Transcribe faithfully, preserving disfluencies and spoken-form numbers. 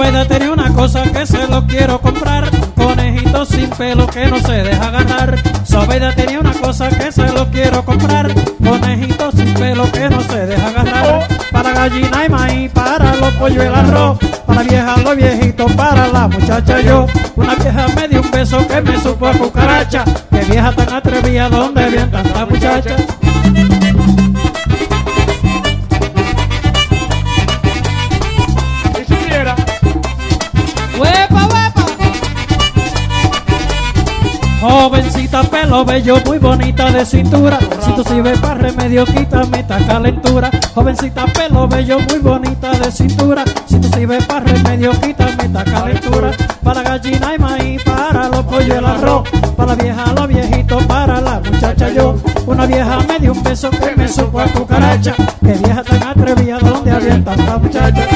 Sobeida tenía una cosa que se lo quiero comprar, un conejito sin pelo que no se deja agarrar. Sobeida tenía una cosa que se lo quiero comprar, conejito sin pelo que no se deja agarrar. Para gallina y maíz, para los pollos y el arroz, para la vieja los viejitos, para la muchacha yo. Una vieja me dio un beso que me supo a cucaracha, que vieja tan atrevida, donde bien tanta muchacha. Jovencita, pelo bello, muy bonita de cintura. Si tú sirves para remedio, quítame esta calentura. Jovencita, pelo bello, muy bonita de cintura. Si tú sirves para remedio, quítame esta calentura. Para la gallina y maíz, para los pollos y el arroz, para la vieja, los viejitos, para la muchacha yo. Una vieja me dio un beso que me supo a cucaracha, que vieja tan atrevida, donde había tanta muchacha.